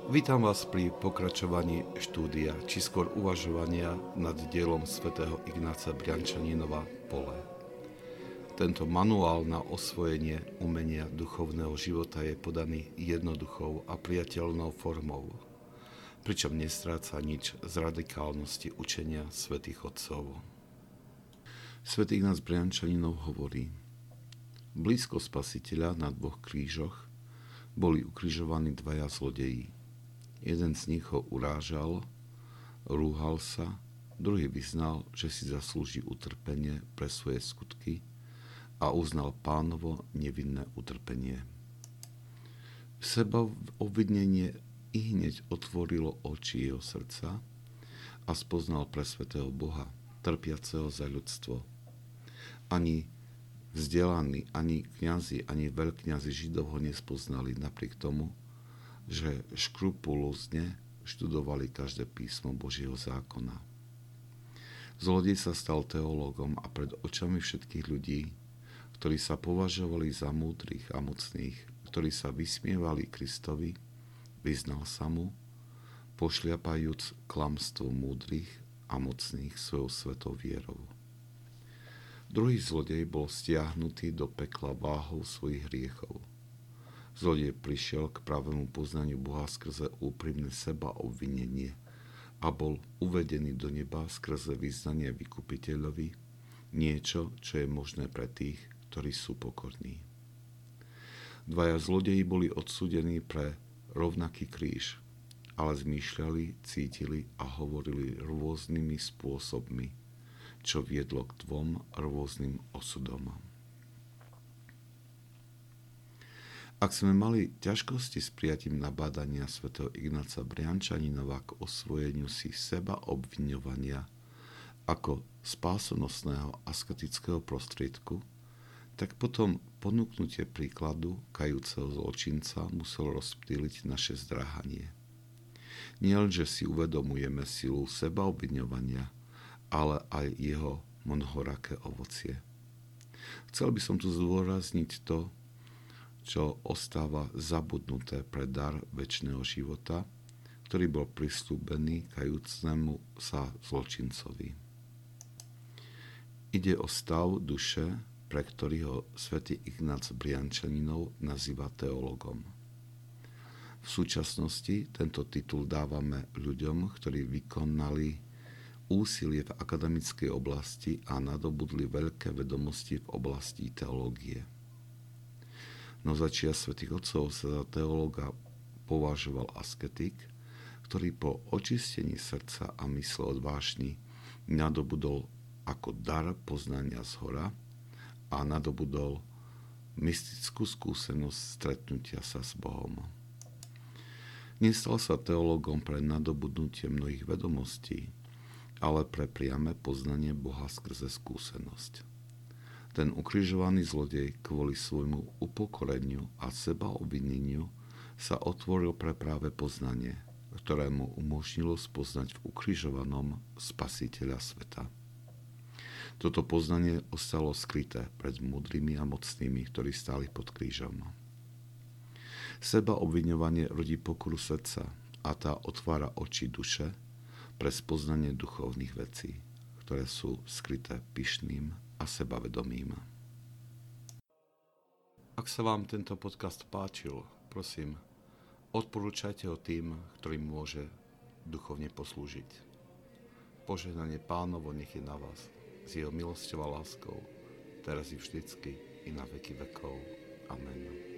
Vítam vás pri pokračovaní štúdia, či skôr uvažovania nad dielom svätého Ignáca Briančaninova Pole. Tento manuál na osvojenie umenia duchovného života je podaný jednoduchou a priateľnou formou, pričom nestráca nič z radikálnosti učenia svätých otcov. Svätý Ignác Briančaninov hovorí: blízko Spasiteľa na dvoch krížoch boli ukrižovaní dvaja zlodeji. Jeden z nich ho urážal, rúhal sa, druhý vyznal, že si zaslúži utrpenie pre svoje skutky a uznal Pánovo nevinné utrpenie. Sebaobvinenie ihneď otvorilo oči jeho srdca a spoznal presvätého Boha, trpiaceho za ľudstvo. Ani vzdelaní, ani kňazi, ani veľkňazi Židov ho nespoznali napriek tomu, že škrupulózne študovali každé písmo Božieho zákona. Zlodej sa stal teológom a pred očami všetkých ľudí, ktorí sa považovali za múdrych a mocných, ktorí sa vysmievali Kristovi, vyznal sa mu, pošliapajúc klamstvo múdrych a mocných svojou svetou vierou. Druhý zlodej bol stiahnutý do pekla váhou svojich hriechov. Zlodej prišiel k pravému poznaniu Boha skrze úprimné sebaobvinenie a bol uvedený do neba skrze vyznanie vykupiteľovi, niečo, čo je možné pre tých, ktorí sú pokorní. Dvaja zlodeji boli odsúdení pre rovnaký kríž, ale zmýšľali, cítili a hovorili rôznymi spôsobmi, čo viedlo k dvom rôznym osudom. Ak sme mali ťažkosti s prijatím nabádania svätého Ignáca Briančaninova k osvojeniu si seba obviňovania ako spásonosného asketického prostriedku, tak potom ponúknutie príkladu kajúceho zločinca muselo rozptýliť naše zdráhanie. Nielenže si uvedomujeme silu seba obviňovania, ale aj jeho mnohoraké ovocie. Chcel by som tu zdôrazniť to, čo ostáva zabudnuté pre dar večného života, ktorý bol prisľúbený kajúcnemu sa zločincovi. Ide o stav duše, pre ktorý ho svätý Ignác Briančaninov nazýva teologom. V súčasnosti tento titul dávame ľuďom, ktorí vykonali úsilie v akademickej oblasti a nadobudli veľké vedomosti v oblasti teológie. No začias svätých otcov sa za teológa považoval asketik, ktorý po očistení srdca a mysle od vášni nadobudol ako dar poznania zhora a nadobudol mystickú skúsenosť stretnutia sa s Bohom. Nestal sa teológom pre nadobudnutie mnohých vedomostí, ale pre priame poznanie Boha skrze skúsenosť. Ten ukrižovaný zlodej kvôli svojmu upokoreniu a sebaobvineniu sa otvoril pre práve poznanie, ktoré mu umožnilo spoznať v ukrižovanom Spasiteľa sveta. Toto poznanie ostalo skryté pred múdrymi a mocnými, ktorí stáli pod krížom. Sebaobviňovanie rodí pokoru srdca a tá otvára oči duše pre spoznanie duchovných vecí, ktoré sú skryté pyšným a sebavedomým. Ak sa vám tento podcast páčil, prosím, odporúčajte ho tým, ktorým môže duchovne poslúžiť. Požehnanie Pánovo nech je na vás, s jeho milosťou a láskou, teraz i vždycky, i na veky vekov. Amen.